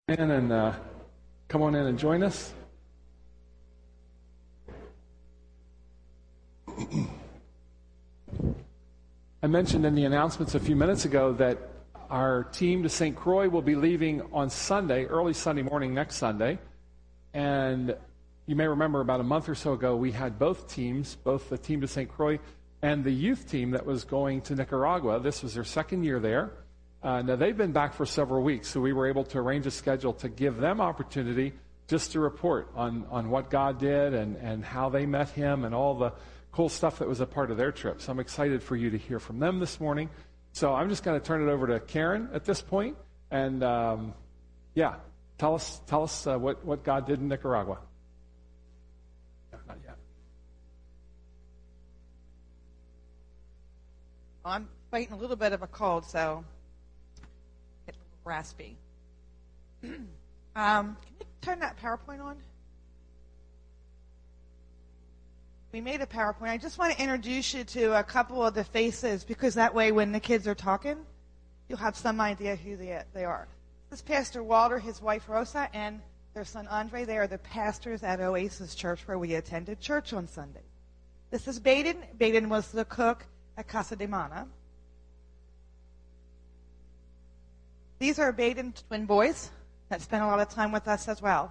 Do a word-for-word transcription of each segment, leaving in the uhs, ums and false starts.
in and uh, come on in and join us. I mentioned in the announcements a few minutes ago that our team to Saint Croix will be leaving on Sunday, early Sunday morning next Sunday. And you may remember about a month or so ago, we had both teams, both the team to Saint Croix and the youth team that was going to Nicaragua. This was their second year there. Uh, now, they've been back for several weeks, so we were able to arrange a schedule to give them opportunity just to report on, on what God did and, and how they met Him and all the cool stuff that was a part of their trip. So I'm excited for you to hear from them this morning. So I'm just going to turn it over to Karen at this point, and um, yeah, tell us tell us uh, what, what God did in Nicaragua. No, not yet. I'm fighting a little bit of a cold, so get a little raspy. um, can you turn that PowerPoint on? We made a PowerPoint. I just want to introduce you to a couple of the faces, because that way when the kids are talking, you'll have some idea who they, they are. This is Pastor Walter, his wife Rosa, and their son Andre. They are the pastors at Oasis Church, where we attended church on Sunday. This is Baden. Baden was the cook at Casa de Mana. These are Baden twin boys that spent a lot of time with us as well.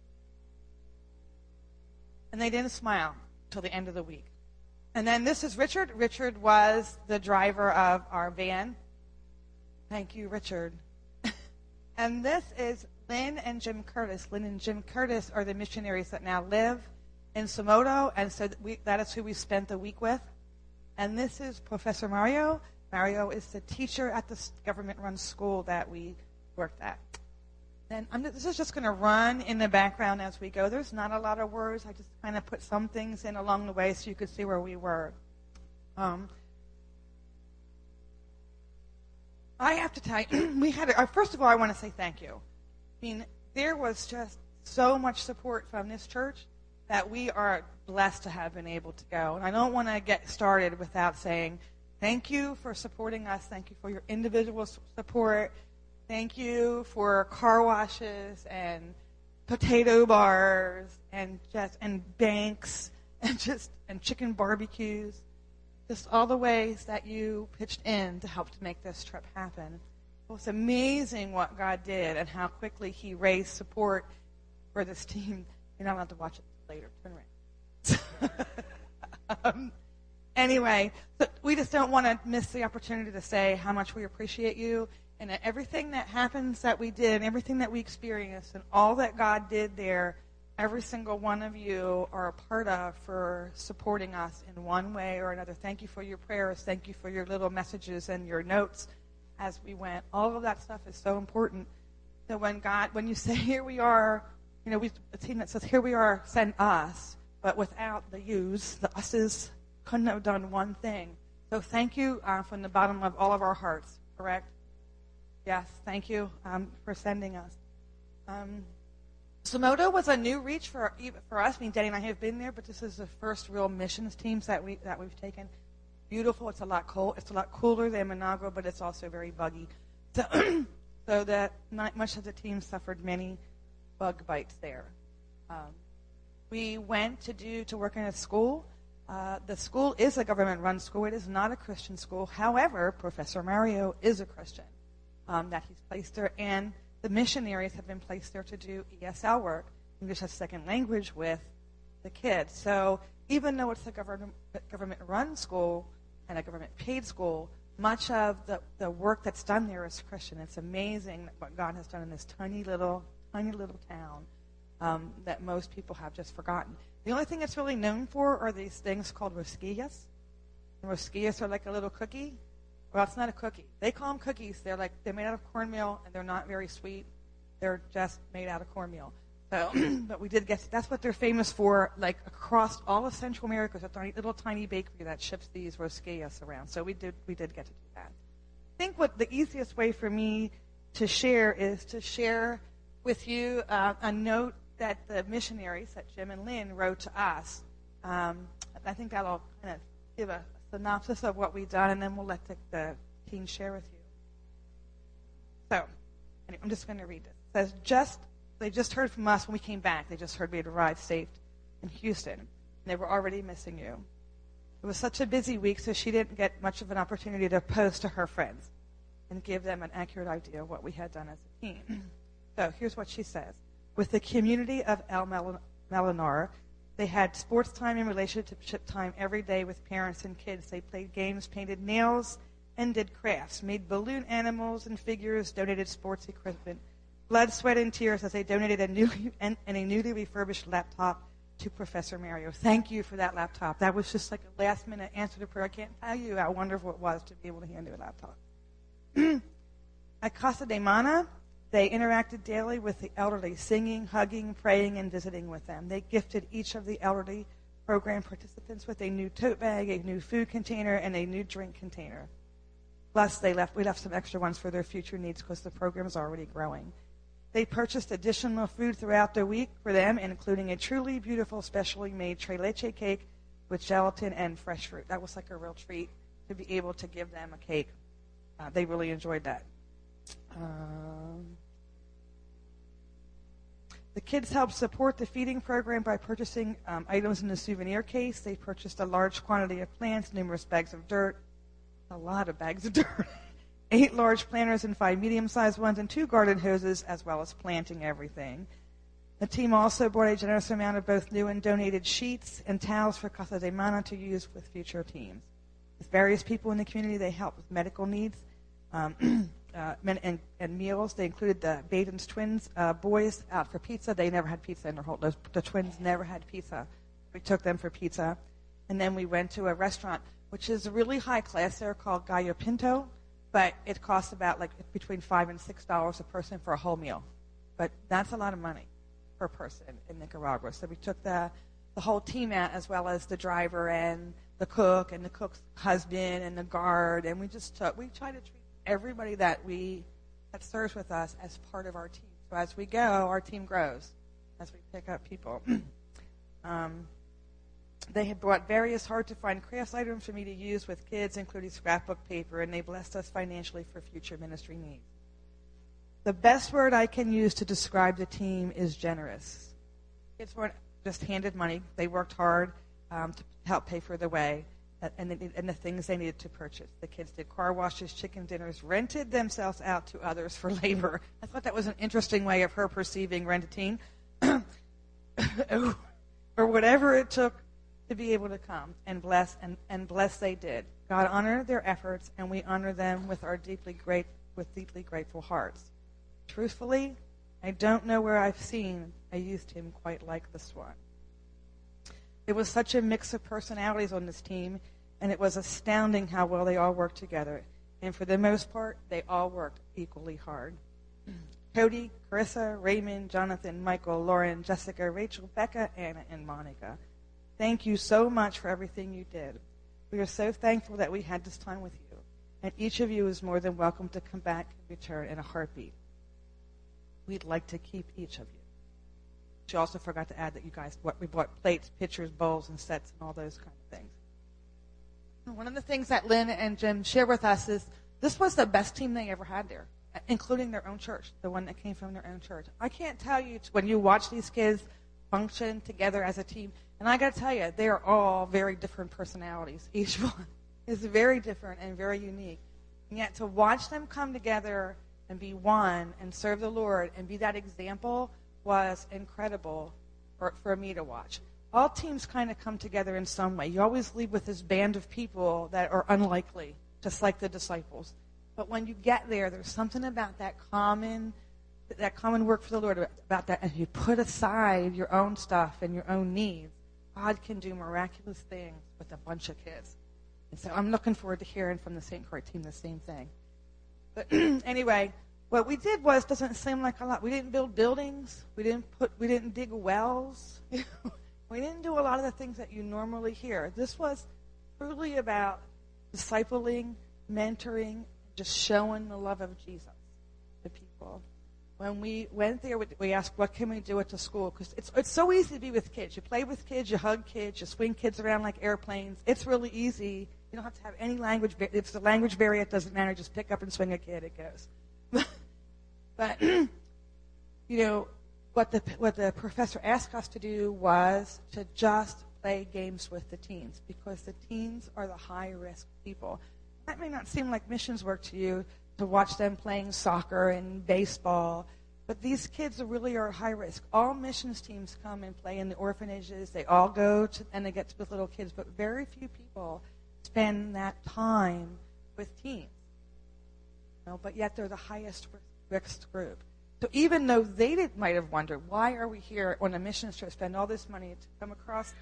And they didn't smile till the end of the week. And then this is Richard. Richard was the driver of our van. Thank you, Richard. And this is Lynn and Jim Curtis. Lynn and Jim Curtis are the missionaries that now live in Somoto, and so we, that is who we spent the week with. And this is Professor Mario. Mario is the teacher at the government-run school that we worked at. And I'm, this is just going to run in the background as we go. There's not a lot of words. I just kind of put some things in along the way so you could see where we were. Um, I have to tell you, we had. A, first of all, I want to say thank you. I mean, there was just so much support from this church that we are blessed to have been able to go. And I don't want to get started without saying thank you for supporting us. Thank you for your individual support. Thank you for car washes and potato bars and just and banks and just and chicken barbecues. Just all the ways that you pitched in to help to make this trip happen. It was amazing what God did and how quickly He raised support for this team. You're not allowed to watch it later. Turn around. um, anyway, so we just don't want to miss the opportunity to say how much we appreciate you. And everything that happens that we did, and everything that we experienced, and all that God did there, every single one of you are a part of for supporting us in one way or another. Thank you for your prayers. Thank you for your little messages and your notes as we went. All of that stuff is so important. So when God, when you say, here we are, you know, we a team that says, here we are, send us, but without the yous, the us's, couldn't have done one thing. So thank you uh, from the bottom of all of our hearts, correct? Yes, thank you um, for sending us. Um, Somoto was a new reach for for us. I mean, Danny and I have been there, but this is the first real missions teams that we that we've taken. Beautiful. It's a lot cold. It's a lot cooler than Managua, but it's also very buggy. So, so that not much of the team suffered many bug bites there. Um, we went to do to work in a school. Uh, the school is a government-run school. It is not a Christian school. However, Professor Mario is a Christian. Um, that he's placed there, and the missionaries have been placed there to do E S L work, English as a second language, with the kids. So even though it's a government, government-run school and a government-paid school, much of the, the work that's done there is Christian. It's amazing what God has done in this tiny little, tiny little town um, that most people have just forgotten. The only thing it's really known for are these things called rosquillas. And rosquillas are like a little cookie. Well, it's not a cookie. They call them cookies. They're like they're made out of cornmeal, and they're not very sweet. They're just made out of cornmeal. So, but we did get that's what they're famous for. Like across all of Central America, there's a tiny, little tiny bakery that ships these rosquillas around. So we did we did get to do that. I think what the easiest way for me to share is to share with you uh, a note that the missionaries, that Jim and Lynn, wrote to us. Um, I think that'll kind of give a synopsis of what we've done, and then we'll let the, the team share with you. So, anyway, I'm just going to read this. says, just they just heard from us when we came back. They just heard we had arrived safe in Houston. And they were already missing you. It was such a busy week, so she didn't get much of an opportunity to post to her friends and give them an accurate idea of what we had done as a team. So here's what she says. With the community of El Melinar, they had sports time and relationship time every day with parents and kids. They played games, painted nails, and did crafts, made balloon animals and figures, donated sports equipment, blood, sweat, and tears as they donated a newly, and, and a newly refurbished laptop to Professor Mario. Thank you for that laptop. That was just like a last-minute answer to prayer. I can't tell you how wonderful it was to be able to hand you a laptop. At Casa de Mana, they interacted daily with the elderly, singing, hugging, praying, and visiting with them. They gifted each of the elderly program participants with a new tote bag, a new food container, and a new drink container. Plus, they left, we left some extra ones for their future needs because the program is already growing. They purchased additional food throughout the week for them, including a truly beautiful, specially made tres leche cake with gelatin and fresh fruit. That was like a real treat to be able to give them a cake. Uh, they really enjoyed that. Um, the kids helped support the feeding program by purchasing um, items in the souvenir case. They purchased a large quantity of plants, numerous bags of dirt, a lot of bags of dirt, eight large planters and five medium-sized ones, and two garden hoses, as well as planting everything. The team also brought a generous amount of both new and donated sheets and towels for Casa de Mana to use with future teams. With various people in the community, they helped with medical needs um, uh, and, and meals. They included the Baden's twins uh, boys out for pizza. They never had pizza in their whole lives. The twins never had pizza. We took them for pizza. And then we went to a restaurant, which is a really high class there, called Gallo Pinto. But it costs about like between five and six dollars a person for a whole meal. But that's a lot of money per person in Nicaragua. So we took the the whole team out, as well as the driver and the cook and the cook's husband and the guard, and we just took we try to treat everybody that we that serves with us as part of our team. So as we go, our team grows as we pick up people. um, They had brought various hard-to-find crafts items for me to use with kids, including scrapbook paper, and they blessed us financially for future ministry needs. The best word I can use to describe the team is generous. Kids weren't just handed money. They worked hard um, to help pay for the way and the, and the things they needed to purchase. The kids did car washes, chicken dinners, rented themselves out to others for labor. I thought that was an interesting way of her perceiving rent-a-teen. Or whatever it took to be able to come and bless, and, and bless they did. God honored their efforts, and we honor them with our deeply great, with deeply grateful hearts. Truthfully, I don't know where I've seen a youth team quite like this one. It was such a mix of personalities on this team, and it was astounding how well they all worked together. And for the most part, they all worked equally hard. Cody, Carissa, Raymond, Jonathan, Michael, Lauren, Jessica, Rachel, Becca, Anna, and Monica. Thank you so much for everything you did. We are so thankful that we had this time with you, and each of you is more than welcome to come back and return in a heartbeat. We'd like to keep each of you. She also forgot to add that you guys, what we bought plates, pitchers, bowls, and sets, and all those kind of things. And one of the things that Lynn and Jim share with us is this was the best team they ever had there, including their own church, the one that came from their own church. I can't tell you, when you watch these kids function together as a team, and I got to tell you, they are all very different personalities. Each one is very different and very unique. And yet to watch them come together and be one and serve the Lord and be that example was incredible for, for me to watch. All teams kind of come together in some way. You always leave with this band of people that are unlikely, just like the disciples. But when you get there, there's something about that common that common work for the Lord, about that, and you put aside your own stuff and your own needs. God can do miraculous things with a bunch of kids. And so I'm looking forward to hearing from the Saint Croix team the same thing. But anyway, what we did was, doesn't seem like a lot. We didn't build buildings. We didn't put. We didn't dig wells. We didn't do a lot of the things that you normally hear. This was truly about discipling, mentoring, just showing the love of Jesus to people. When we went there, we asked, what can we do at the school? Because it's, it's so easy to be with kids. You play with kids, you hug kids, you swing kids around like airplanes. It's really easy. You don't have to have any language. If it's the language barrier, it doesn't matter. Just pick up and swing a kid. It goes. But you know, what the what the professor asked us to do was to just play games with the teens, because the teens are the high-risk people. That may not seem like missions work to you, to watch them playing soccer and baseball, but these kids are really are high risk. All missions teams come and play in the orphanages. They all go to, and they get to with little kids, but very few people spend that time with teens. You know, but yet they're the highest risk group. So even though they did, might have wondered, why are we here on a missions trip, spend all this money to come across,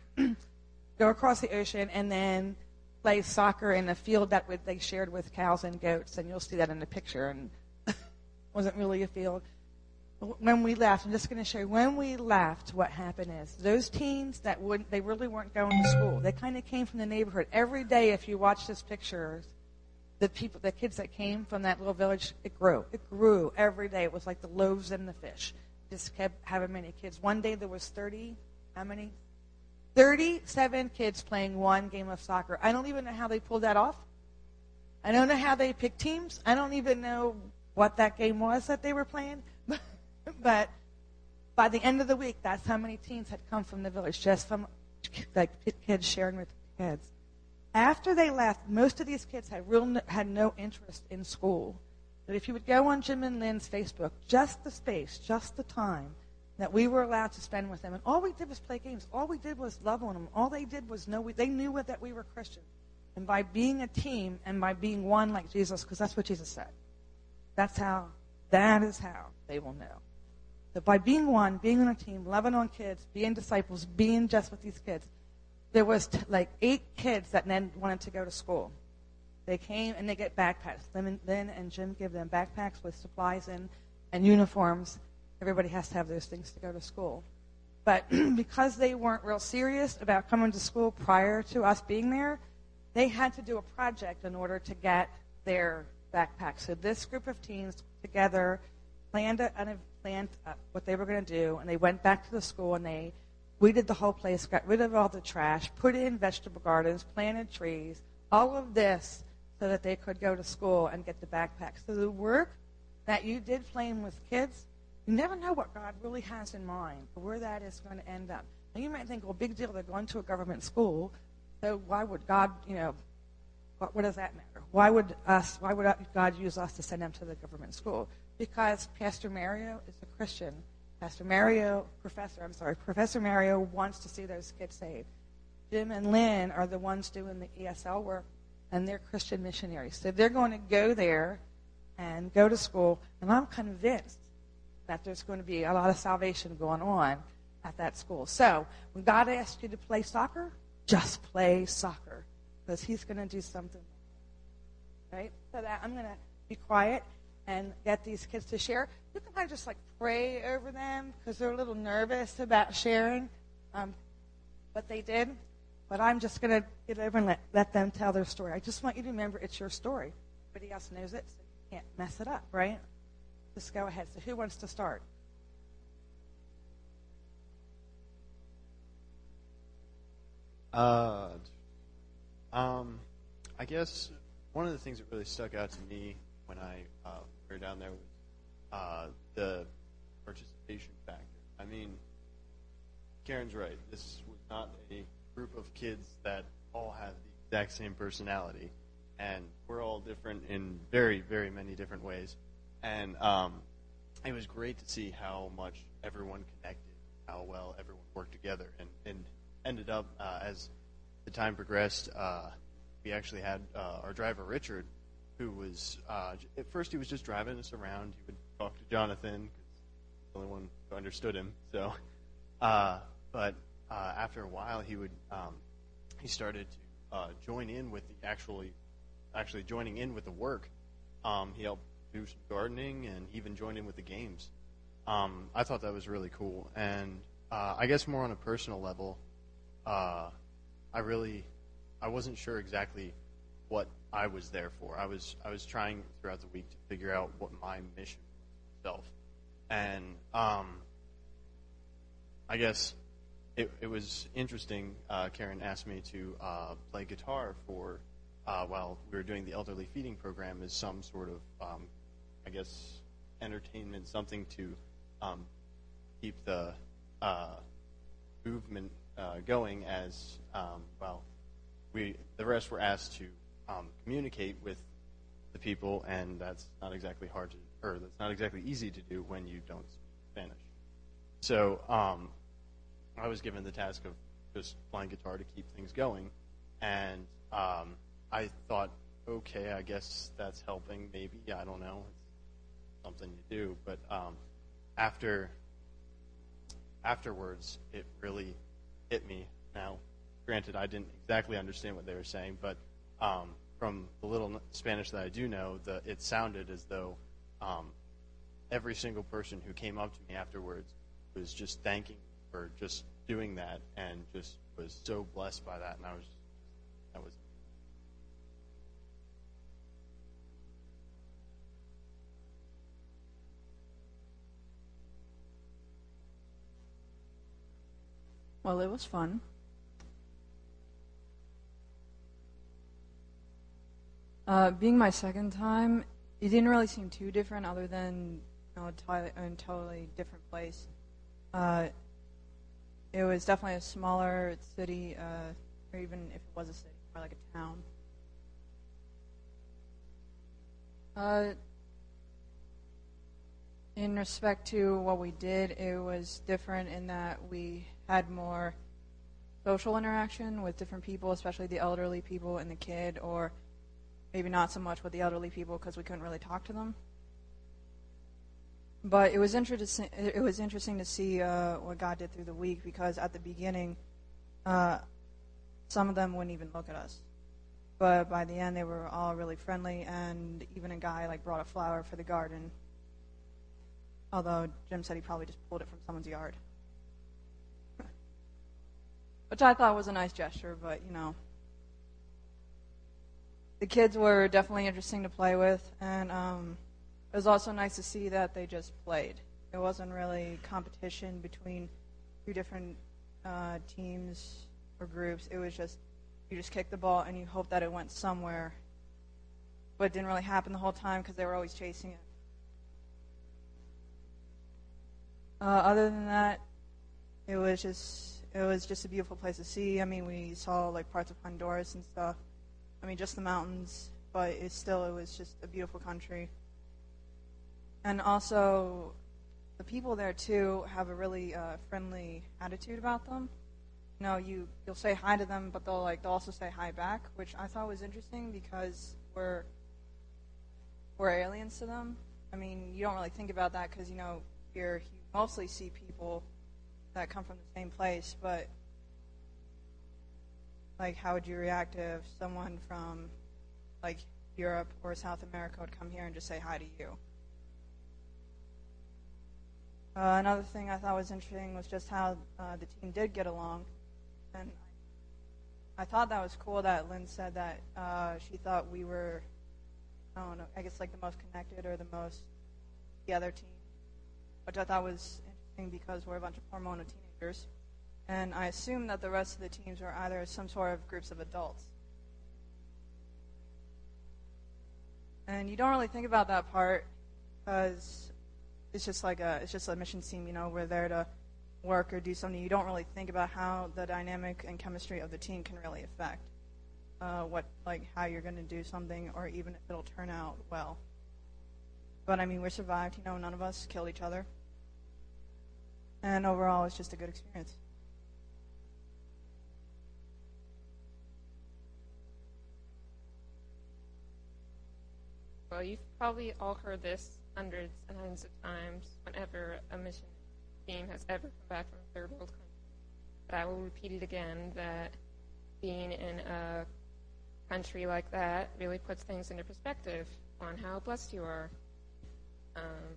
go across the ocean, and then play soccer in a field that they shared with cows and goats, and you'll see that in the picture, and it wasn't really a field. When we left, I'm just going to show you, when we left, what happened is, those teens that wouldn't, they really weren't going to school. They kind of came from the neighborhood. Every day, if you watch this picture, the people, the kids that came from that little village, it grew. It grew every day. It was like the loaves and the fish. Just kept having many kids. One day there was thirty, how many? thirty-seven kids playing one game of soccer. I don't even know how they pulled that off. I don't know how they picked teams. I don't even know what that game was that they were playing. But by the end of the week, that's how many teens had come from the village, just from like kids sharing with kids. After they left, most of these kids had real had no interest in school. But if you would go on Jim and Lynn's Facebook, just the space, just the time that we were allowed to spend with them, and all we did was play games. All we did was love on them. All they did was know we, they knew what, that we were Christians. And by being a team and by being one like Jesus, because that's what Jesus said, that's how, that is how they will know. So by being one, being on a team, loving on kids, being disciples, being just with these kids, there was t- like eight kids that then wanted to go to school. They came and they get backpacks. Lynn and, Lynn and Jim give them backpacks with supplies in and uniforms. Everybody has to have those things to go to school. But because they weren't real serious about coming to school prior to us being there, they had to do a project in order to get their backpacks. So this group of teens together planned, a, planned uh, what they were going to do, and they went back to the school and they weeded the whole place, got rid of all the trash, put in vegetable gardens, planted trees, all of this so that they could go to school and get the backpacks. So the work that you did playing with kids, you never know what God really has in mind or where that is going to end up. And you might think, well, big deal, they're going to a government school, so why would God, you know, what, what does that matter? Why would us? Why would God use us to send them to the government school? Because Pastor Mario is a Christian. Pastor Mario, Professor, I'm sorry, Professor Mario wants to see those kids saved. Jim and Lynn are the ones doing the E S L work, and they're Christian missionaries. So they're going to go there and go to school, and I'm convinced that there's going to be a lot of salvation going on at that school. So when God asks you to play soccer, just play soccer, because he's going to do something. Right? So that I'm going to be quiet and get these kids to share. You can kind of just like pray over them because they're a little nervous about sharing um, what they did. But I'm just going to get over and let, let them tell their story. I just want you to remember it's your story. Everybody else knows it, so you can't mess it up, right? Just go ahead. So who wants to start? Uh, um, I guess one of the things that really stuck out to me when I uh, we were down there was uh, the participation factor. I mean, Karen's right. This was not a group of kids that all have the exact same personality, and we're all different in very, very many different ways. And um, it was great to see how much everyone connected, how well everyone worked together, and, and ended up uh, as the time progressed. Uh, we actually had uh, our driver Richard, who was uh, at first he was just driving us around. He would talk to Jonathan, because he's the only one who understood him. So, uh, but uh, after a while, he would um, he started to uh, join in with the actually actually joining in with the work. Um, he helped do some gardening and even joined in with the games. Um, I thought that was really cool. And uh, I guess more on a personal level, uh, I really I wasn't sure exactly what I was there for. I was I was trying throughout the week to figure out what my mission was myself. And um, I guess it, it was interesting. Uh, Karen asked me to uh, play guitar for uh, while we were doing the elderly feeding program as some sort of, um, I guess, entertainment, something to um, keep the uh, movement uh, going as, um, well, we the rest were asked to um, communicate with the people, and that's not exactly hard to, or that's not exactly easy to do when you don't speak Spanish. So um, I was given the task of just playing guitar to keep things going, and um, I thought, okay, I guess that's helping. Maybe, I don't know. It's something you do, but um, after afterwards, it really hit me. Now, granted, I didn't exactly understand what they were saying, but um, from the little Spanish that I do know, the, it sounded as though um, every single person who came up to me afterwards was just thanking me for just doing that, and just was so blessed by that. And I was, that was. Well, it was fun. Uh, being my second time, it didn't really seem too different, other than, you know, a totally different place. Uh, it was definitely a smaller city, uh, or even if it was a city, more like a town. Uh, in respect to what we did, it was different in that we had more social interaction with different people, especially the elderly people and the kid, or maybe not so much with the elderly people because we couldn't really talk to them. But it was interesting. It was interesting to see uh, what God did through the week, because at the beginning, uh, some of them wouldn't even look at us, but by the end, they were all really friendly, and even a guy like brought a flower for the garden. Although Jim said he probably just pulled it from someone's yard, which I thought was a nice gesture. But you know, the kids were definitely interesting to play with, and um, it was also nice to see that they just played. It wasn't really competition between two different uh, teams or groups. It was just, you just kicked the ball and you hope that it went somewhere, but it didn't really happen the whole time because they were always chasing it. Uh, other than that, it was just it was just a beautiful place to see. I mean, we saw like parts of Honduras and stuff. I mean, just the mountains, but it's still, it was just a beautiful country. And also, the people there, too, have a really uh, friendly attitude about them. You know, you, you'll say hi to them, but they'll, like, they'll also say hi back, which I thought was interesting because we're, we're aliens to them. I mean, you don't really think about that because, you know, here you mostly see people that come from the same place, but like, how would you react if someone from, like, Europe or South America would come here and just say hi to you? Uh, another thing I thought was interesting was just how uh, the team did get along. And I thought that was cool that Lynn said that uh, she thought we were, I don't know, I guess, like, the most connected or the most together team, which I thought was interesting because we're a bunch of hormonal teenagers. And I assume that the rest of the teams were either some sort of groups of adults. And you don't really think about that part because it's just like a it's just a mission team. You know, we're there to work or do something. You don't really think about how the dynamic and chemistry of the team can really affect uh, what like how you're going to do something, or even if it'll turn out well. But I mean, we survived. You know, none of us killed each other, and overall, it's just a good experience. Well, you've probably all heard this hundreds and hundreds of times whenever a mission team has ever come back from a third world country. But I will repeat it again, that being in a country like that really puts things into perspective on how blessed you are. Um,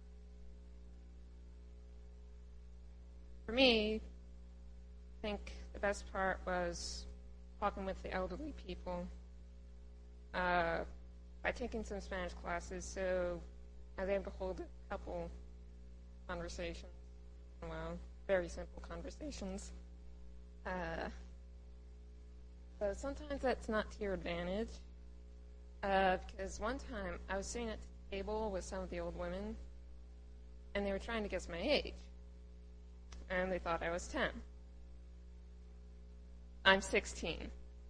for me, I think the best part was talking with the elderly people. Uh, I've taken some Spanish classes, so I was able to hold a couple conversations. Well, very simple conversations. Uh, so sometimes that's not to your advantage, uh, because one time I was sitting at the table with some of the old women, and they were trying to guess my age. and they thought I was ten. I'm sixteen.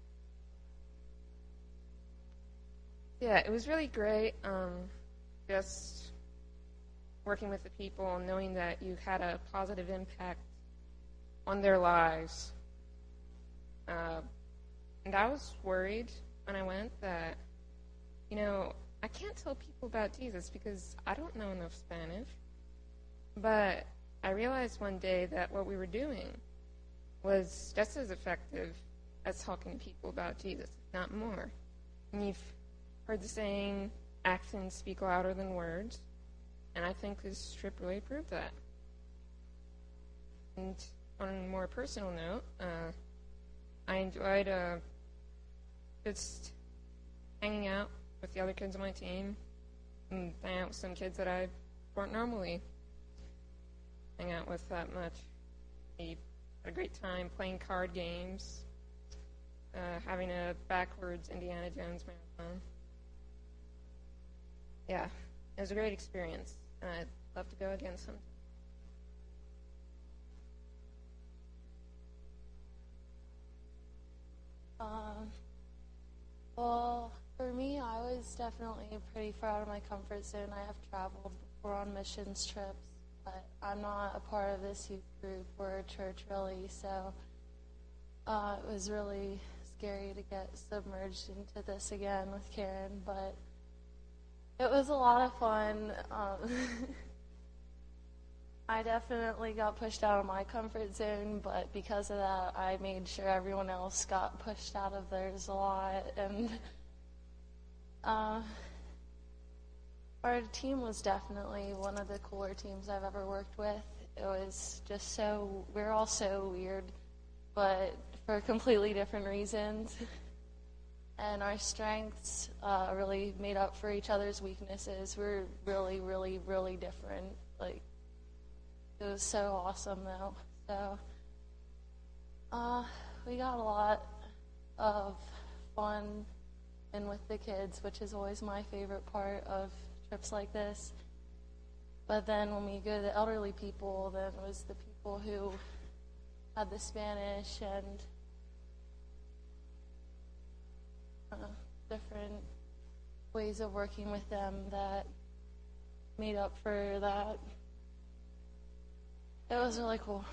Yeah, it was really great, um, just working with the people and knowing that you had a positive impact on their lives. Uh, and I was worried when I went that, you know, I can't tell people about Jesus because I don't know enough Spanish. But I realized one day that what we were doing was just as effective as talking to people about Jesus, if not more. And you've heard the saying, actions speak louder than words. And I think this trip really proved that. And on a more personal note, uh, I enjoyed uh, just hanging out with the other kids on my team and hanging out with some kids that I weren't normally hang out with that much. We had a great time playing card games, uh, having a backwards Indiana Jones marathon. Yeah, it was a great experience, and I'd love to go again sometime. Um, well, for me, I was definitely pretty far out of my comfort zone. I have traveled before on missions trips, but I'm not a part of this youth group or a church really, so uh, it was really scary to get submerged into this again with Karen, but it was a lot of fun. Um, I definitely got pushed out of my comfort zone, but because of that, I made sure everyone else got pushed out of theirs a lot. And uh, our team was definitely one of the cooler teams I've ever worked with. It was just so, we're all so weird, but for completely different reasons. And our strengths uh, really made up for each other's weaknesses. We're really, really, really different. Like, it was so awesome, though. So, uh, we got a lot of fun in with the kids, which is always my favorite part of trips like this. But then when we go to the elderly people, then it was the people who had the Spanish and uh, different ways of working with them that made up for that. It was really cool.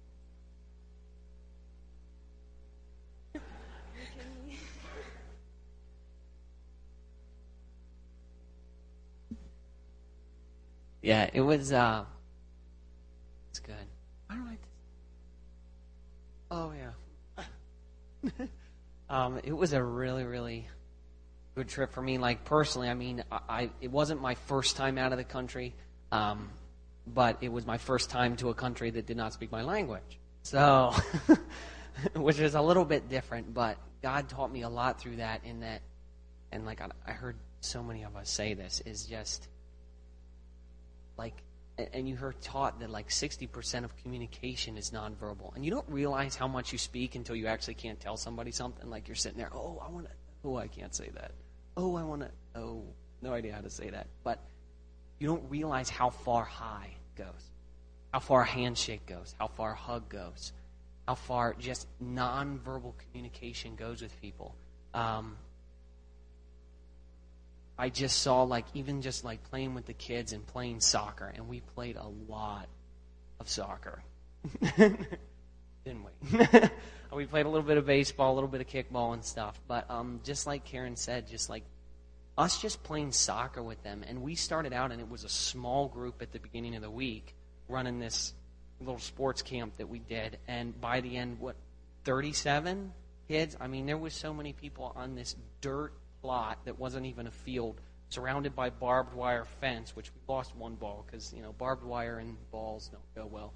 Yeah, it was, uh, it's good. I don't like this. Oh, yeah. um, it was a really, really good trip for me. Like, personally, I mean, I, I it wasn't my first time out of the country, um, but it was my first time to a country that did not speak my language. So, which is a little bit different, but God taught me a lot through that in that, and like I, I heard so many of us say this, is just, like, and you heard taught that like sixty percent of communication is nonverbal. And you don't realize how much you speak until you actually can't tell somebody something. Like you're sitting there, oh, I want to, oh, I can't say that. Oh, I want to, oh, no idea how to say that. But you don't realize how far hi goes, how far a handshake goes, how far a hug goes, how far just nonverbal communication goes with people. Um, I just saw, like, even just, like, playing with the kids and playing soccer, and we played a lot of soccer. Didn't we? We played a little bit of baseball, a little bit of kickball and stuff. But um, just like Karen said, just like us just playing soccer with them. And we started out, and it was a small group at the beginning of the week running this little sports camp that we did. And by the end, what, thirty-seven kids? I mean, there was so many people on this dirt plot that wasn't even a field, surrounded by barbed wire fence, which we lost one ball because, you know, barbed wire and balls don't go well.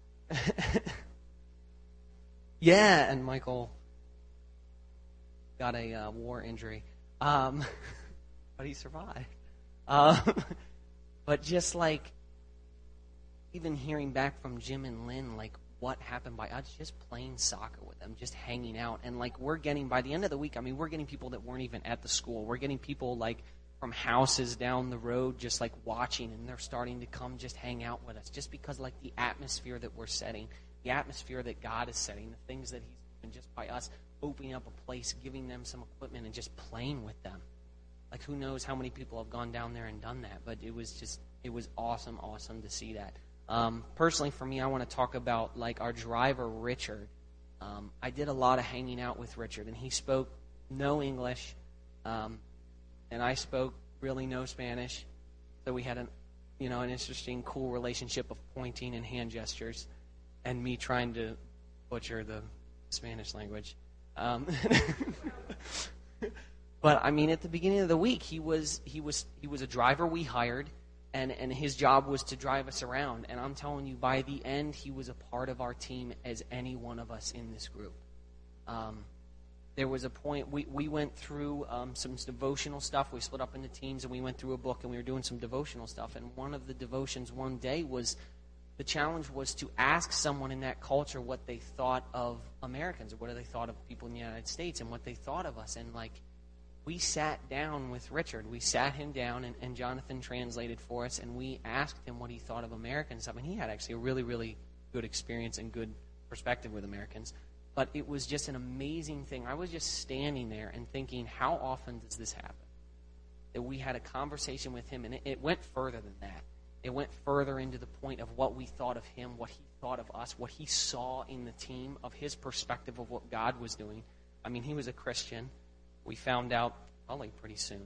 Yeah, and Michael got a uh, war injury, um, but he survived. Um, but just like even hearing back from Jim and Lynn, like what happened by us just playing soccer with them, just hanging out. And like we're getting, by the end of the week, I mean, we're getting people that weren't even at the school. We're getting people like from houses down the road just like watching, and they're starting to come just hang out with us just because like the atmosphere that we're setting, the atmosphere that God is setting, the things that he's doing just by us opening up a place, giving them some equipment and just playing with them. Like who knows how many people have gone down there and done that, but it was just, it was awesome, awesome to see that. Um, personally for me, I want to talk about like our driver, Richard. Um, I did a lot of hanging out with Richard, and he spoke no English, um, and I spoke really no Spanish. So we had an, you know, an interesting, cool relationship of pointing and hand gestures, and me trying to butcher the Spanish language. Um, but I mean, at the beginning of the week, he was he was he was a driver we hired, and and his job was to drive us around. And I'm telling you, by the end, he was a part of our team as any one of us in this group. Um, There was a point, we, we went through um, some devotional stuff. We split up into teams, and we went through a book, and we were doing some devotional stuff. And one of the devotions one day was, the challenge was to ask someone in that culture what they thought of Americans, or what they thought of people in the United States, and what they thought of us. And, like, we sat down with Richard. We sat him down, and, and Jonathan translated for us, and we asked him what he thought of Americans. I mean, he had actually a really, really good experience and good perspective with Americans. But it was just an amazing thing. I was just standing there and thinking, how often does this happen? That we had a conversation with him, and it, it went further than that. It went further into the point of what we thought of him, what he thought of us, what he saw in the team, of his perspective of what God was doing. I mean, he was a Christian. We found out probably pretty soon.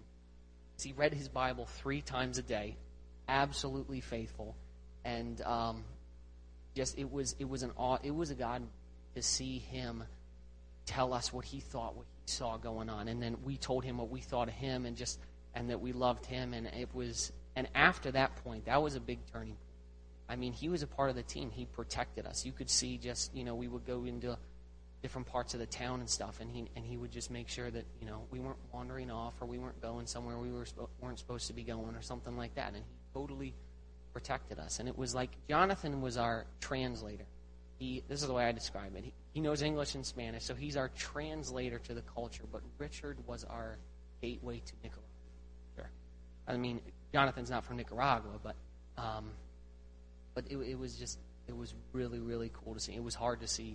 He read his Bible three times a day, absolutely faithful, and um, just it was it was an awe, it was a God. To see him tell us what he thought, what he saw going on, and then we told him what we thought of him, and just and that we loved him, and it was. And after that point, that was a big turning point. I mean, he was a part of the team. He protected us. You could see just you know we would go into different parts of the town and stuff, and he and he would just make sure that you know we weren't wandering off, or we weren't going somewhere we were weren't supposed to be going, or something like that. And he totally protected us. And it was like Jonathan was our translator. He, this is the way I describe it. He, he knows English and Spanish, so he's our translator to the culture. But Richard was our gateway to Nicaragua. Sure. I mean, Jonathan's not from Nicaragua, but um, but it, it was just it was really really cool to see. It was hard to see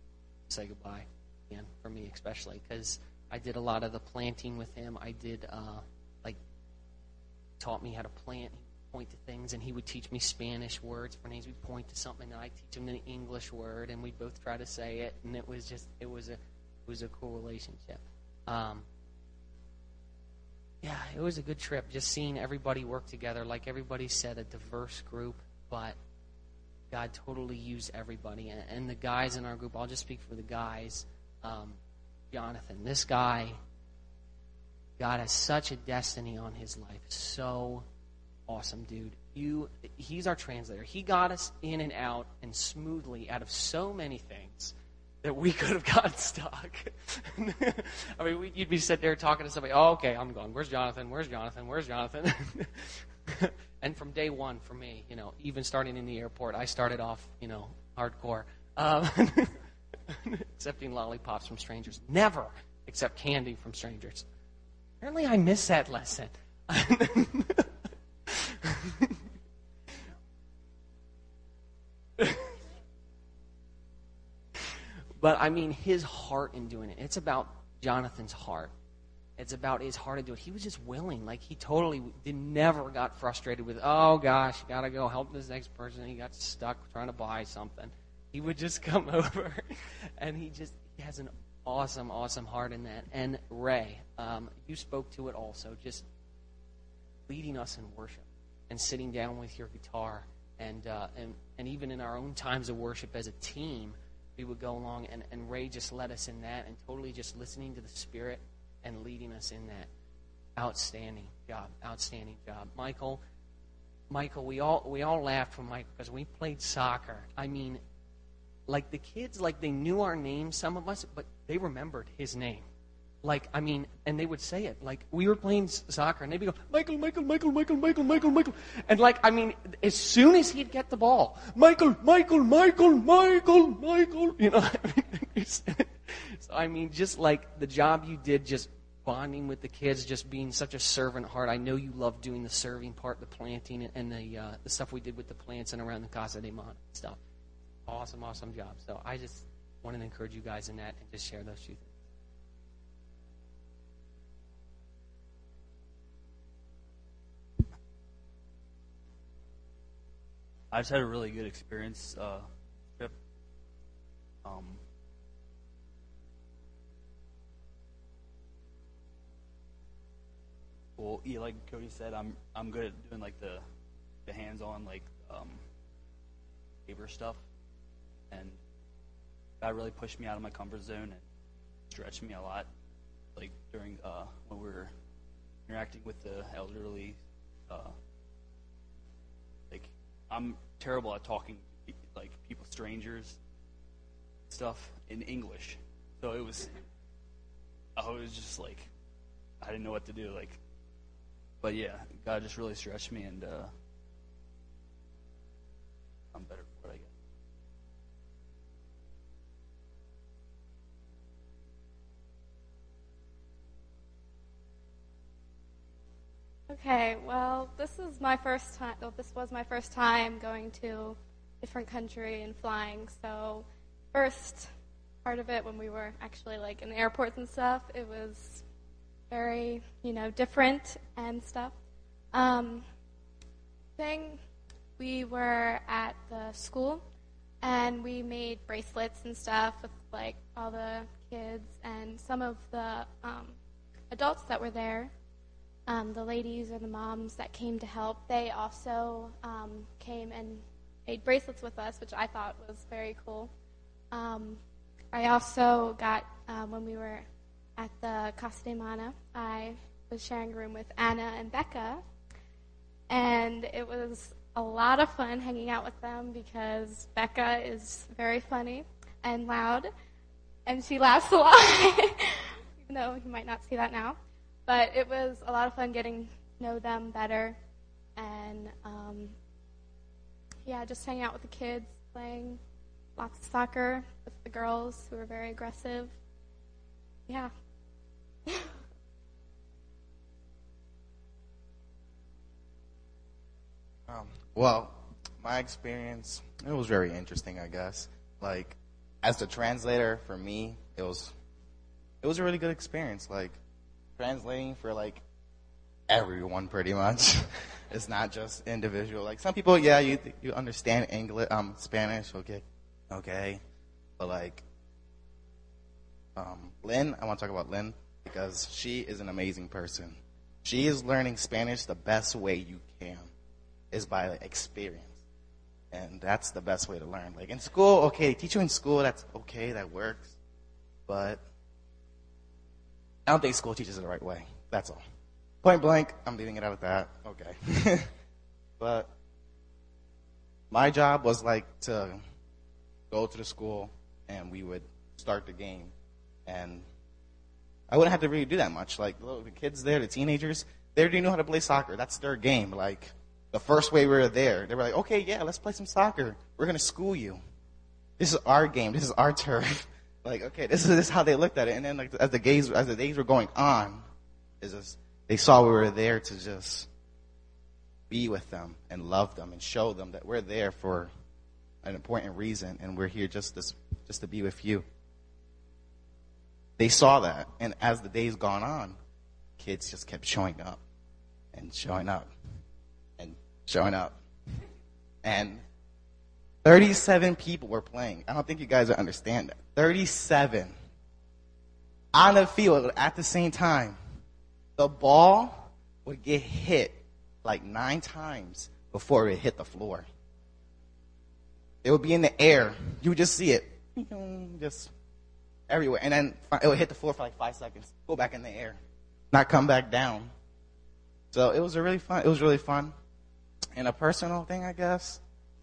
say goodbye, again, for me especially, because I did a lot of the planting with him. I did uh, like taught me how to plant. Point to things, and he would teach me Spanish words for names. We'd point to something, and I'd teach him an English word, and we'd both try to say it. And it was just, it was a, it was a cool relationship. Um, yeah, it was a good trip. Just seeing everybody work together, like everybody said, a diverse group, but God totally used everybody. And, and the guys in our group, I'll just speak for the guys. Um, Jonathan, this guy, God has such a destiny on his life. So awesome, dude. You, he's our translator. He got us in and out and smoothly out of so many things that we could have gotten stuck. I mean, we, you'd be sitting there talking to somebody, oh, okay, I'm going, where's Jonathan? Where's Jonathan? Where's Jonathan? And from day one, for me, you know, even starting in the airport, I started off, you know, hardcore. Um, accepting lollipops from strangers. Never accept candy from strangers. Apparently I missed that lesson. But I mean, his heart in doing it. It's about Jonathan's heart. It's about his heart in doing it. He was just willing. Like, he totally did, never got frustrated with, oh gosh, gotta go help this next person. He got stuck trying to buy something. He would just come over, and he just he has an awesome, awesome heart in that. And Ray, um, you spoke to it also, just leading us in worship and sitting down with your guitar, and uh, and and even in our own times of worship as a team, we would go along, and, and Ray just led us in that, and totally just listening to the Spirit and leading us in that. Outstanding job, outstanding job. Michael, Michael, we all we all laughed from Michael because we played soccer. I mean, like the kids, like they knew our names, some of us, but they remembered his name. Like, I mean, and they would say it. Like, we were playing soccer, and they'd be go, Michael, Michael, Michael, Michael, Michael, Michael, Michael. And, like, I mean, as soon as he'd get the ball, Michael, Michael, Michael, Michael, Michael. You know, I mean, so, I mean, just like the job you did just bonding with the kids, just being such a servant heart. I know you love doing the serving part, the planting, and the uh, the stuff we did with the plants and around the Casa de Mana stuff. Awesome, awesome job. So I just wanted to encourage you guys in that and just share those two things. I just had a really good experience uh, trip. Um, well, yeah, like Cody said, I'm I'm good at doing like the the hands-on like um, labor stuff, and that really pushed me out of my comfort zone and stretched me a lot. Like during uh, when we were interacting with the elderly. Uh, Like, I'm terrible at talking to like people, strangers, stuff in English. So it was, I was just like, I didn't know what to do. Like, but yeah, God just really stretched me, and uh, I'm better for it, I guess. Okay, well, this is my first time. Well, this was my first time going to a different country and flying. So, first part of it, when we were actually like in the airports and stuff, it was very, you know, different and stuff. Um, thing, we were at the school, and we made bracelets and stuff with like all the kids and some of the um, adults that were there. Um, the ladies or the moms that came to help, they also um, came and made bracelets with us, which I thought was very cool. Um, I also got, uh, when we were at the Casa de Mana, I was sharing a room with Anna and Becca, and it was a lot of fun hanging out with them because Becca is very funny and loud, and she laughs a lot, even though you might not see that now. But it was a lot of fun getting to know them better, and um, yeah, just hanging out with the kids, playing lots of soccer with the girls who were very aggressive. Yeah. um, well, my experience, it was very interesting, I guess. Like, as the translator, for me, it was it was a really good experience. Like, translating for like everyone pretty much. It's not just individual. Like some people, yeah, you you understand English, um, Spanish, okay, okay, but like, um, Lynn, I want to talk about Lynn because she is an amazing person. She is learning Spanish the best way you can, is by like, experience, and that's the best way to learn. Like in school, okay, they teach you in school, that's okay, that works, but I don't think school teaches it the right way. That's all. Point blank, I'm leaving it out at that. Okay. But my job was like to go to the school and we would start the game. And I wouldn't have to really do that much. Like the, little, the kids there, the teenagers, they already know how to play soccer. That's their game. Like the first way we were there, they were like, okay, yeah, let's play some soccer. We're going to school you. This is our game. This is our turf. Like, okay, this is, this is how they looked at it. And then like, as the days as the days were going on, is just, they saw we were there to just be with them and love them and show them that we're there for an important reason and we're here just to, just to be with you. They saw that. And as the days gone on, kids just kept showing up and showing up and showing up. And thirty-seven people were playing. I don't think you guys understand that. thirty-seven on the field at the same time. The ball would get hit like nine times before it hit the floor. It would be in the air. You would just see it just everywhere. And then it would hit the floor for like five seconds, go back in the air, not come back down. So it was a really fun. It was really fun. And a personal thing, I guess.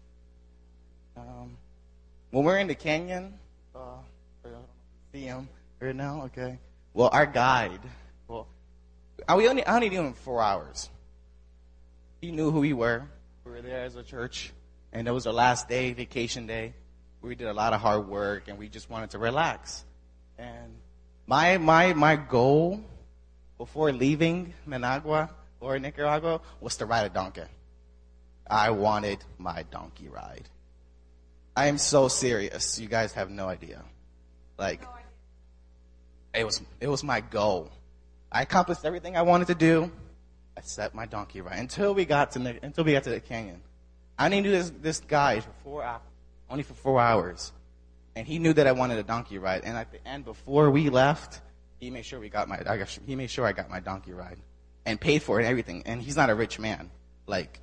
Um, when we're in the canyon, uh, I don't see him right now. Okay. Well, our guide. Well, I, we only I only knew him four hours. He knew who we were. We were there as a church, and it was our last day, vacation day. We did a lot of hard work, and we just wanted to relax. And my my my goal before leaving Managua or Nicaragua was to ride a donkey. I wanted my donkey ride. I am so serious. You guys have no idea. Like, it was it was my goal. I accomplished everything I wanted to do. I set my donkey ride until we got to until we got to the canyon. I only knew this this guy for four hours, only for four hours, and he knew that I wanted a donkey ride. And at the end, before we left, he made sure we got my I got, he made sure I got my donkey ride, and paid for it and everything. And he's not a rich man. Like,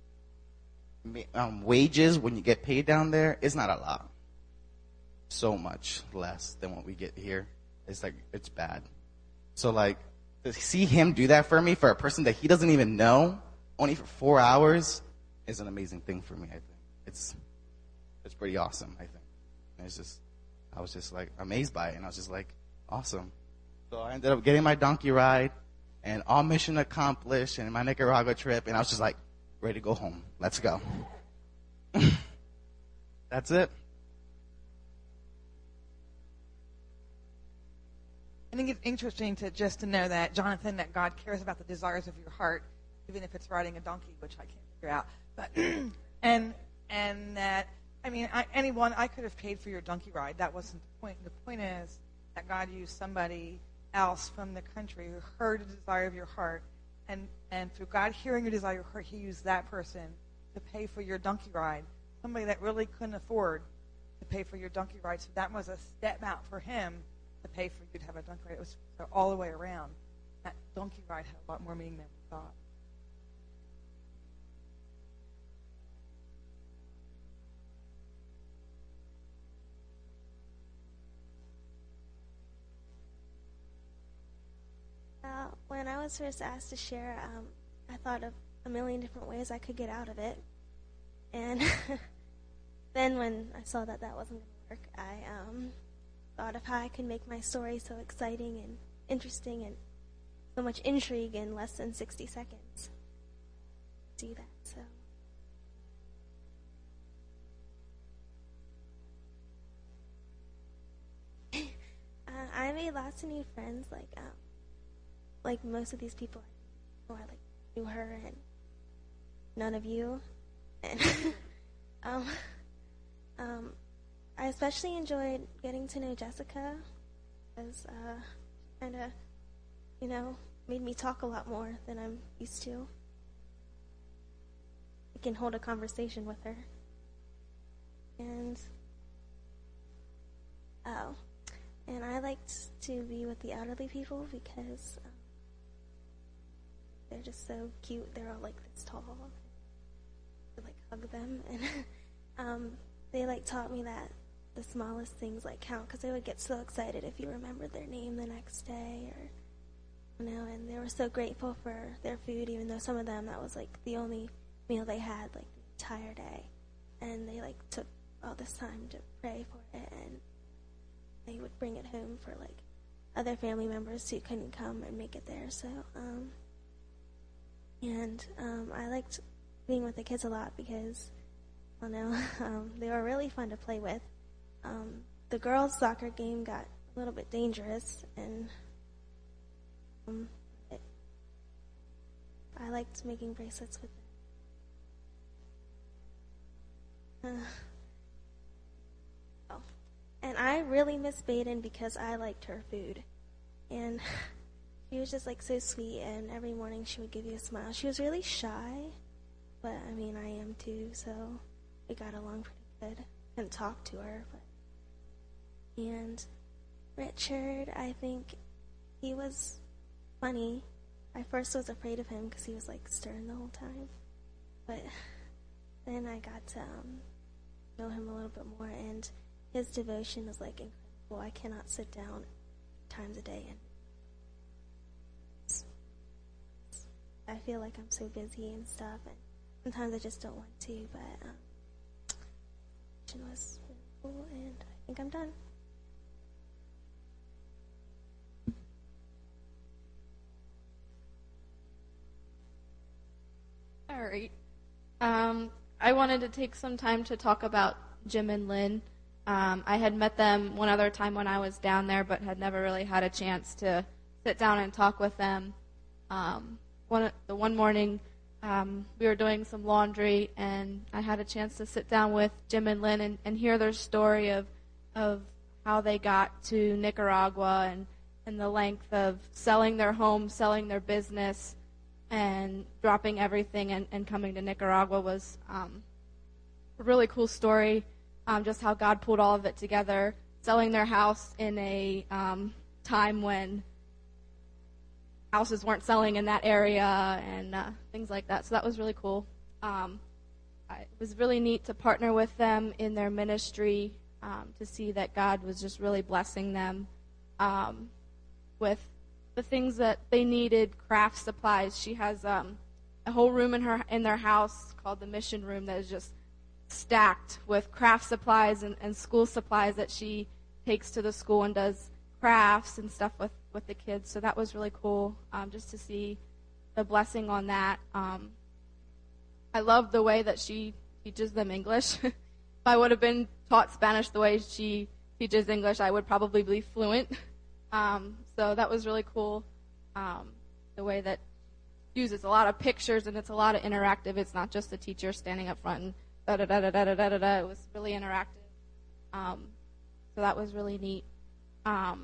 um, wages when you get paid down there is not a lot. So much less than what we get here. It's like it's bad. So like to see him do that for me for a person that he doesn't even know, only for four hours. Is an amazing thing for me, I think. It's it's pretty awesome, I think. And it's just, I was just like amazed by it, and I was just like, awesome. So I ended up getting my donkey ride, and all mission accomplished, and my Nicaragua trip, and I was just like, ready to go home. Let's go. That's it. I think it's interesting to just to know that, Jonathan, that God cares about the desires of your heart, even if it's riding a donkey, which I can't figure out. But and and that I mean, I, anyone I could have paid for your donkey ride. That wasn't the point. The point is that God used somebody else from the country who heard the desire of your heart, and and through God hearing your desire of your heart, He used that person to pay for your donkey ride. Somebody that really couldn't afford to pay for your donkey ride, so that was a step out for him to pay for you to have a donkey ride. It was all the way around. That donkey ride had a lot more meaning than we thought. Uh, when I was first asked to share, um, I thought of a million different ways I could get out of it. And then when I saw that that wasn't going to work, I um, thought of how I could make my story so exciting and interesting and so much intrigue in less than sixty seconds. Do that, so. uh, I made lots of new friends, like, um, like most of these people I like knew her and none of you. And um, um, I especially enjoyed getting to know Jessica, because uh, kind of, you know, made me talk a lot more than I'm used to. I can hold a conversation with her. And, oh, and I liked to be with the elderly people because um, they're just so cute. They're all like this tall. I like hug them, and um, they like taught me that the smallest things like count, because they would get so excited if you remembered their name the next day, or you know. And they were so grateful for their food, even though some of them that was like the only meal they had like the entire day, and they like took all this time to pray for it, and they would bring it home for like other family members who couldn't come and make it there. So um, and um, I liked being with the kids a lot because, I don't know, um, they were really fun to play with. Um, the girls' soccer game got a little bit dangerous, and um, it, I liked making bracelets with them. Uh, oh. And I really miss Baden because I liked her food. And she was just like so sweet, and every morning she would give you a smile. She was really shy. But, I mean, I am too, so we got along pretty good. Couldn't talk to her, but... And Richard, I think he was funny. I first was afraid of him because he was, like, stern the whole time. But then I got to um, know him a little bit more, and his devotion was, like, incredible. I cannot sit down times a day, and I feel like I'm so busy and stuff, and sometimes I just don't want to, but um, it was really cool, and I think I'm done. All right. Um, I wanted to take some time to talk about Jim and Lynn. Um, I had met them one other time when I was down there, but had never really had a chance to sit down and talk with them. Um, one the one morning um, we were doing some laundry, and I had a chance to sit down with Jim and Lynn and, and hear their story of of how they got to Nicaragua and, and the length of selling their home, selling their business, and dropping everything and, and coming to Nicaragua was um, a really cool story. Um, just how God pulled all of it together, selling their house in a um, time when houses weren't selling in that area and uh, things like that. So that was really cool. Um, I, it was really neat to partner with them in their ministry, um, to see that God was just really blessing them um, with the things that they needed, craft supplies. She has um, a whole room in her in their house called the mission room that is just stacked with craft supplies and, and school supplies that she takes to the school and does crafts and stuff with, with the kids. So that was really cool, um, just to see the blessing on that. Um, I love the way that she teaches them English. If I would have been taught Spanish the way she teaches English, I would probably be fluent. Um, so that was really cool, um, the way that she uses a lot of pictures, and it's a lot of interactive. It's not just the teacher standing up front and da-da-da-da-da-da-da-da. It was really interactive. Um, so that was really neat. Um,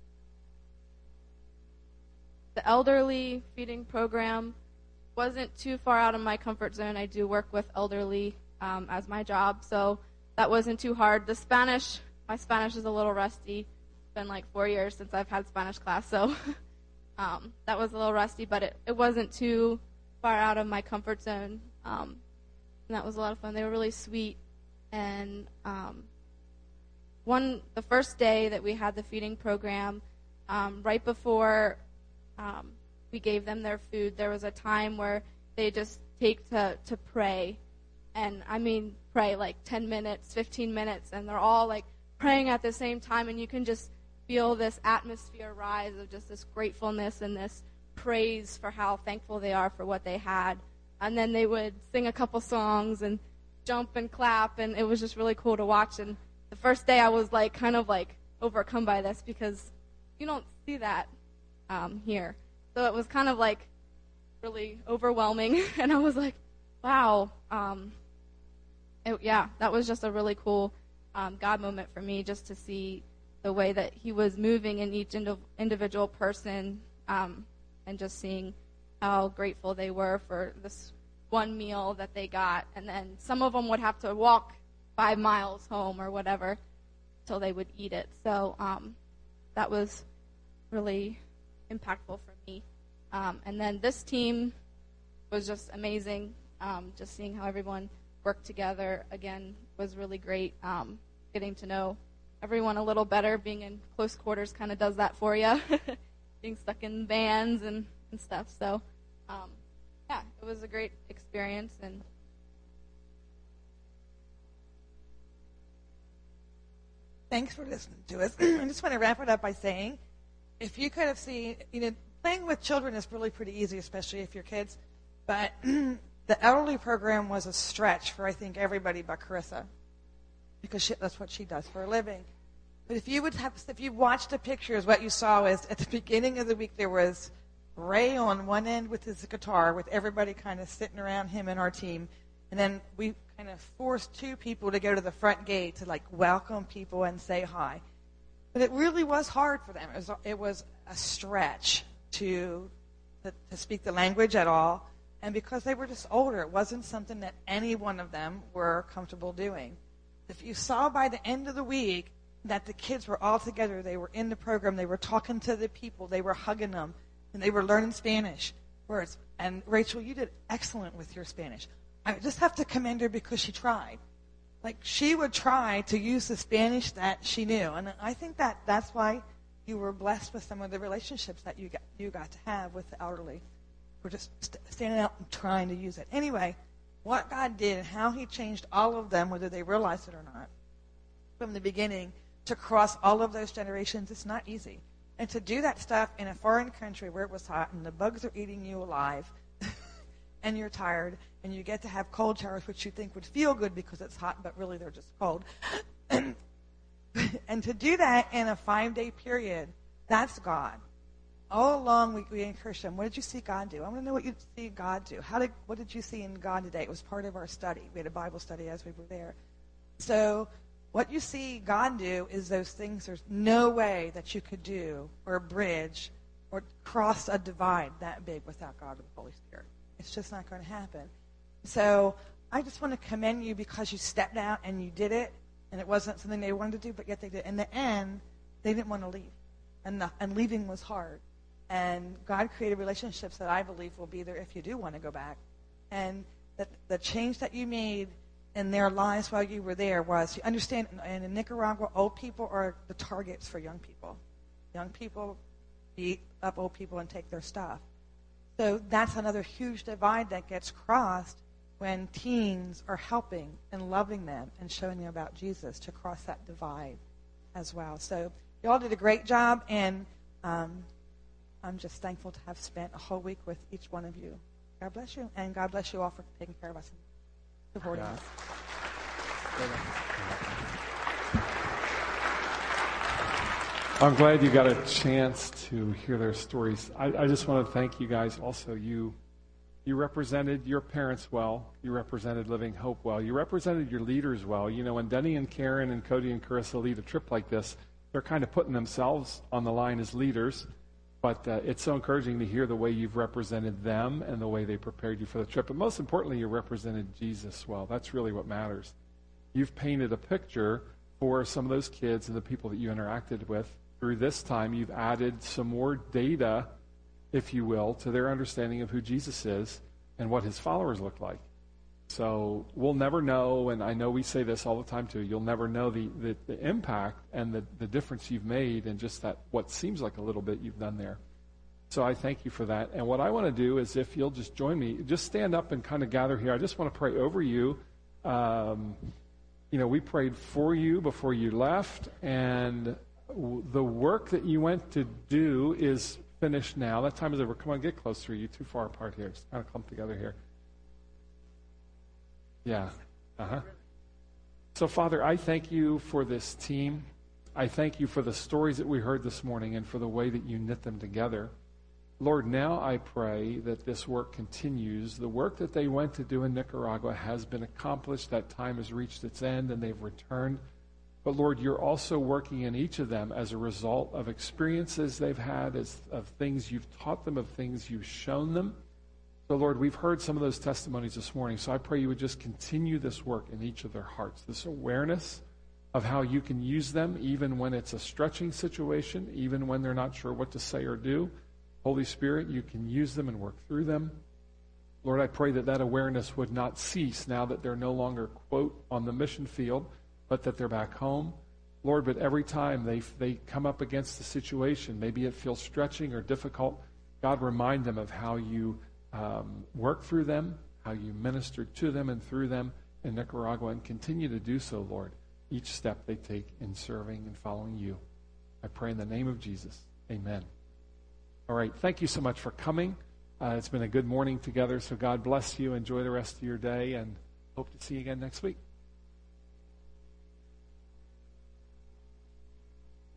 the elderly feeding program wasn't too far out of my comfort zone. I do work with elderly um, as my job, so that wasn't too hard. The Spanish, my Spanish is a little rusty. It's been like four years since I've had Spanish class, so um, that was a little rusty, but it, it wasn't too far out of my comfort zone, um, and that was a lot of fun. They were really sweet, and um, one the first day that we had the feeding program, um, right before um, we gave them their food, there was a time where they just take to, to pray, and I mean pray like ten minutes, fifteen minutes, and they're all like praying at the same time, and you can just feel this atmosphere rise of just this gratefulness and this praise for how thankful they are for what they had. And then they would sing a couple songs and jump and clap, and it was just really cool to watch. And the first day I was like kind of like overcome by this because you don't see that um, here. So it was kind of like really overwhelming, and I was like, wow. Um, it, yeah, that was just a really cool um, God moment for me, just to see the way that he was moving in each indi- individual person, um, and just seeing how grateful they were for this one meal that they got. And then some of them would have to walk five miles home or whatever till they would eat it. So um, that was really impactful for me. Um, and then this team was just amazing. Um, just seeing how everyone worked together, again, was really great. Um, getting to know everyone a little better, being in close quarters kind of does that for you, being stuck in vans and, and stuff. So, um, yeah, it was a great experience. And thanks for listening to us. I just want to wrap it up by saying, if you could have seen, you know, playing with children is really pretty easy, especially if you're kids, but the elderly program was a stretch for, I think, everybody but Carissa, because she, that's what she does for a living. But if you would have, if you watched the pictures, what you saw is at the beginning of the week there was Ray on one end with his guitar, with everybody kind of sitting around him and our team, and then we kind of forced two people to go to the front gate to like welcome people and say hi. But it really was hard for them. It was, it was a stretch to, to to speak the language at all, and because they were just older, it wasn't something that any one of them were comfortable doing. If you saw by the end of the week that the kids were all together, they were in the program, they were talking to the people, they were hugging them, and they were learning Spanish words. And Rachel, you did excellent with your Spanish. I just have to commend her because she tried. Like, she would try to use the Spanish that she knew. And I think that that's why you were blessed with some of the relationships that you got, you got to have with the elderly. We're just st- standing out and trying to use it. Anyway, what God did and how he changed all of them, whether they realized it or not, from the beginning to cross all of those generations, it's not easy. And to do that stuff in a foreign country where it was hot and the bugs are eating you alive and you're tired and you get to have cold showers, which you think would feel good because it's hot, but really they're just cold. And to do that in a five-day period, that's God. all along we, we encouraged them, what did you see God do? I want to know what you see God do. How did what did you see in God today? It was part of our study. We had a Bible study as we were there. So what you see God do is those things there's no way that you could do or bridge or cross a divide that big without God or the Holy Spirit. It's just not going to happen. So I just want to commend you because you stepped out and you did it, and it wasn't something they wanted to do, but yet they did. In the end, they didn't want to leave, and, the, and leaving was hard. And God created relationships that I believe will be there if you do want to go back. And that the change that you made in their lives while you were there was, you understand, and in Nicaragua, old people are the targets for young people. Young people beat up old people and take their stuff. So that's another huge divide that gets crossed when teens are helping and loving them and showing them about Jesus to cross that divide as well. So you all did a great job, and um, I'm just thankful to have spent a whole week with each one of you. God bless you, and God bless you all for taking care of us and supporting us. I'm glad you got a chance to hear their stories. I, I just want to thank you guys also. You you represented your parents well. You represented Living Hope well. You represented your leaders well. You know, when Denny and Karen and Cody and Carissa lead a trip like this, they're kind of putting themselves on the line as leaders. But uh, it's so encouraging to hear the way you've represented them and the way they prepared you for the trip. But most importantly, you represented Jesus well. That's really what matters. You've painted a picture for some of those kids and the people that you interacted with. Through this time, you've added some more data, if you will, to their understanding of who Jesus is and what his followers look like. So we'll never know, and I know we say this all the time too, you'll never know the, the, the impact and the, the difference you've made in just that what seems like a little bit you've done there. So I thank you for that. And what I want to do is, if you'll just join me, just stand up and kind of gather here. I just want to pray over you. Um, you know, we prayed for you before you left, and the work that you went to do is finished now. That time is over. Come on, get closer. You're too far apart here. Just kind of clump together here. Yeah. Uh-huh. So, Father, I thank you for this team. I thank you for the stories that we heard this morning and for the way that you knit them together. Lord, now I pray that this work continues. The work that they went to do in Nicaragua has been accomplished. That time has reached its end and they've returned. But Lord, you're also working in each of them as a result of experiences they've had, as, of things you've taught them, of things you've shown them. So Lord, we've heard some of those testimonies this morning, so I pray you would just continue this work in each of their hearts, this awareness of how you can use them even when it's a stretching situation, even when they're not sure what to say or do. Holy Spirit, you can use them and work through them. Lord, I pray that that awareness would not cease now that they're no longer, quote, on the mission field, but that they're back home. Lord, but every time they they come up against the situation, maybe it feels stretching or difficult, God, remind them of how you um, work through them, how you ministered to them and through them in Nicaragua, and continue to do so, Lord, each step they take in serving and following you. I pray in the name of Jesus. Amen. All right, thank you so much for coming. Uh, it's been a good morning together, so God bless you. Enjoy the rest of your day, and hope to see you again next week.